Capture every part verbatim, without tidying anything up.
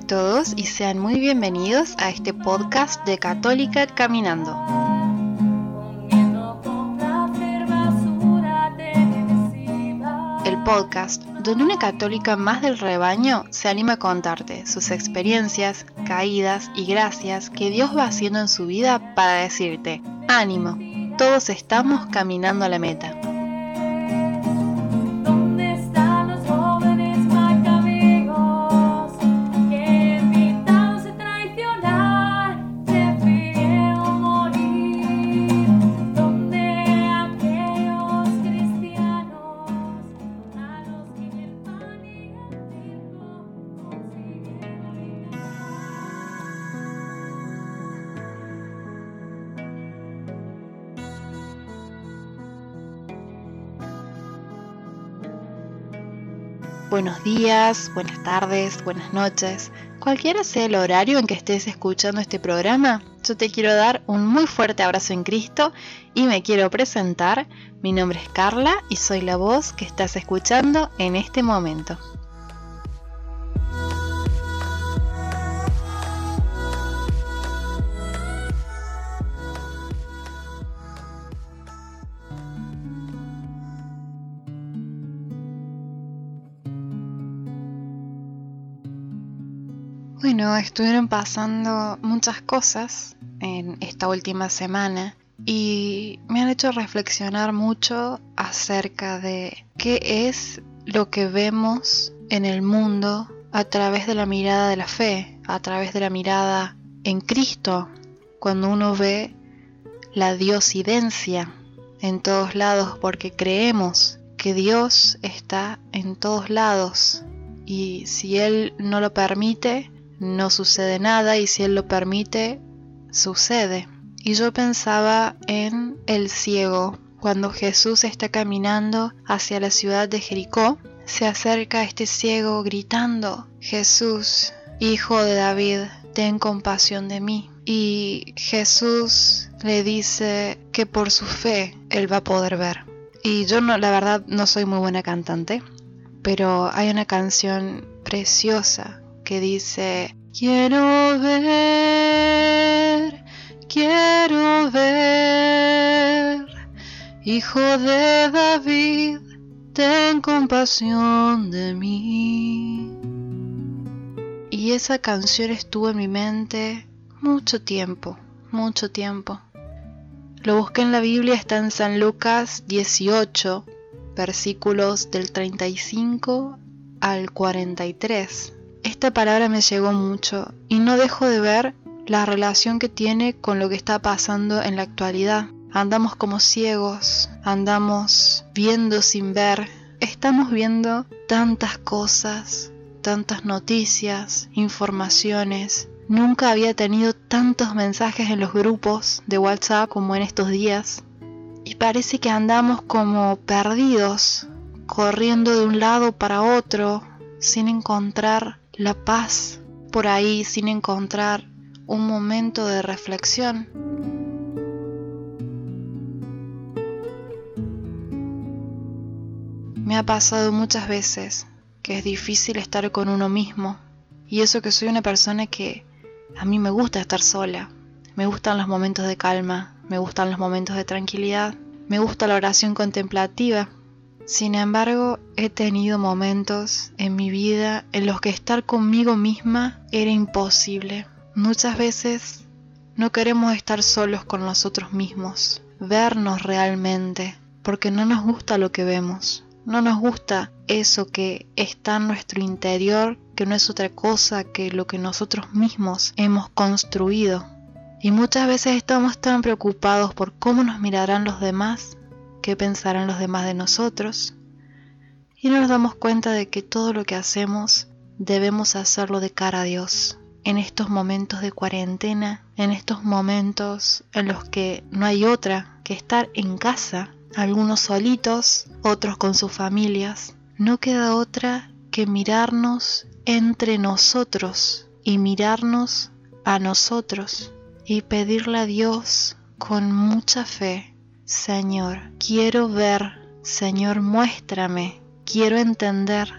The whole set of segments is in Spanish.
todos y sean muy bienvenidos a este podcast de Católica Caminando. El podcast donde una católica más del rebaño se anima a contarte sus experiencias, caídas y gracias que Dios va haciendo en su vida para decirte, ánimo, todos estamos caminando a la meta. Buenos días, buenas tardes, buenas noches. Cualquiera sea el horario en que estés escuchando este programa, yo te quiero dar un muy fuerte abrazo en Cristo y me quiero presentar. Mi nombre es Carla y soy la voz que estás escuchando en este momento. Bueno, estuvieron pasando muchas cosas en esta última semana y me han hecho reflexionar mucho acerca de qué es lo que vemos en el mundo a través de la mirada de la fe, a través de la mirada en Cristo, cuando uno ve la diosidencia en todos lados, porque creemos que Dios está en todos lados y si Él no lo permite, no sucede nada, y si Él lo permite, sucede. Y yo pensaba en el ciego. Cuando Jesús está caminando hacia la ciudad de Jericó, se acerca a este ciego gritando, Jesús, Hijo de David, ten compasión de mí. Y Jesús le dice que por su fe Él va a poder ver. Y yo no, la verdad no soy muy buena cantante, pero hay una canción preciosa que dice, quiero ver, quiero ver, Hijo de David, ten compasión de mí. Y esa canción estuvo en mi mente mucho tiempo, mucho tiempo. Lo busqué en la Biblia, está en San Lucas dieciocho, versículos del treinta y cinco al cuarenta y tres. Esta palabra me llegó mucho y no dejo de ver la relación que tiene con lo que está pasando en la actualidad. Andamos como ciegos, andamos viendo sin ver, estamos viendo tantas cosas, tantas noticias, informaciones. Nunca había tenido tantos mensajes en los grupos de WhatsApp como en estos días. Y parece que andamos como perdidos, corriendo de un lado para otro, sin encontrar la paz por ahí, sin encontrar un momento de reflexión. Me ha pasado muchas veces que es difícil estar con uno mismo, y eso que soy una persona que a mí me gusta estar sola, me gustan los momentos de calma, me gustan los momentos de tranquilidad, me gusta la oración contemplativa. Sin embargo, he tenido momentos en mi vida en los que estar conmigo misma era imposible. Muchas veces no queremos estar solos con nosotros mismos, vernos realmente, porque no nos gusta lo que vemos. No nos gusta eso que está en nuestro interior, que no es otra cosa que lo que nosotros mismos hemos construido. Y muchas veces estamos tan preocupados por cómo nos mirarán los demás, qué pensarán los demás de nosotros, y no nos damos cuenta de que todo lo que hacemos debemos hacerlo de cara a Dios. En estos momentos de cuarentena, en estos momentos en los que no hay otra que estar en casa, algunos solitos, otros con sus familias, no queda otra que mirarnos entre nosotros y mirarnos a nosotros y pedirle a Dios con mucha fe, Señor, quiero ver, Señor, muéstrame, quiero entender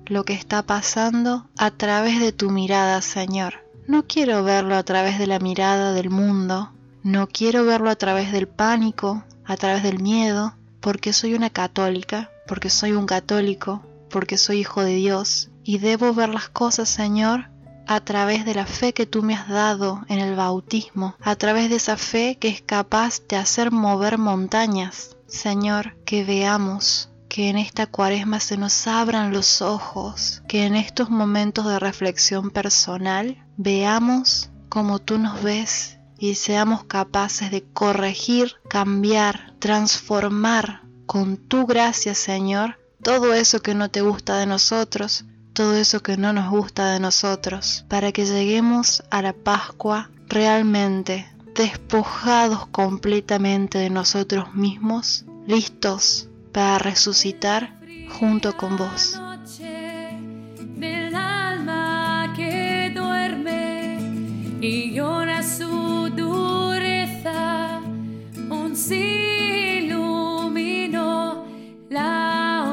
lo que está pasando a través de tu mirada, Señor. No quiero verlo a través de la mirada del mundo, no quiero verlo a través del pánico, a través del miedo, porque soy una católica, porque soy un católico, porque soy hijo de Dios, y debo ver las cosas, Señor, a través de la fe que tú me has dado en el bautismo, a través de esa fe que es capaz de hacer mover montañas. Señor, que veamos, que en esta cuaresma se nos abran los ojos, que en estos momentos de reflexión personal veamos como tú nos ves y seamos capaces de corregir, cambiar, transformar con tu gracia, Señor, todo eso que no te gusta de nosotros, todo eso que no nos gusta de nosotros, para que lleguemos a la Pascua realmente despojados completamente de nosotros mismos, listos para resucitar junto con vos. Del alma que duerme y llora su dureza, un sí iluminó la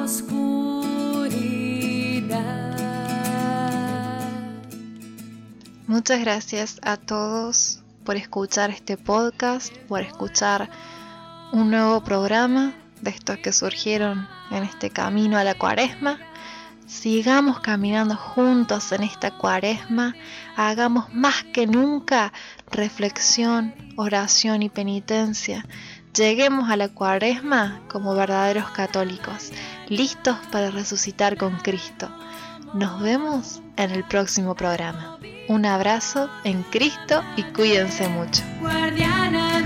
oscuridad. Muchas gracias a todos por escuchar este podcast, por escuchar un nuevo programa de estos que surgieron en este camino a la cuaresma. Sigamos caminando juntos en esta cuaresma, hagamos más que nunca reflexión, oración y penitencia. Lleguemos a la cuaresma como verdaderos católicos, listos para resucitar con Cristo. Nos vemos en el próximo programa. Un abrazo en Cristo y cuídense mucho. Guardiana